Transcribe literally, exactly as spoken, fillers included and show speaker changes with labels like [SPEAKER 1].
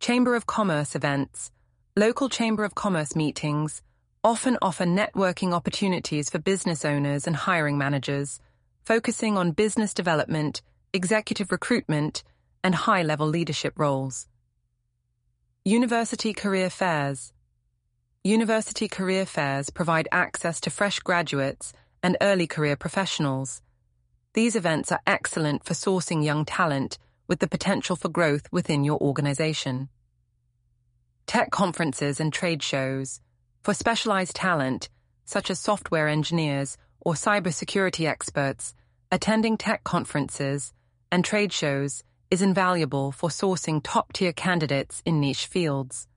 [SPEAKER 1] Chamber of Commerce events. Local Chamber of Commerce meetings often offer networking opportunities for business owners and hiring managers, focusing on business development, executive recruitment, and high-level leadership roles. University career fairs. University career fairs provide access to fresh graduates and early career professionals. These events are excellent for sourcing young talent with the potential for growth within your organization. Tech conferences and trade shows. For specialized talent, such as software engineers or cybersecurity experts, attending tech conferences and trade shows is invaluable for sourcing top-tier candidates in niche fields.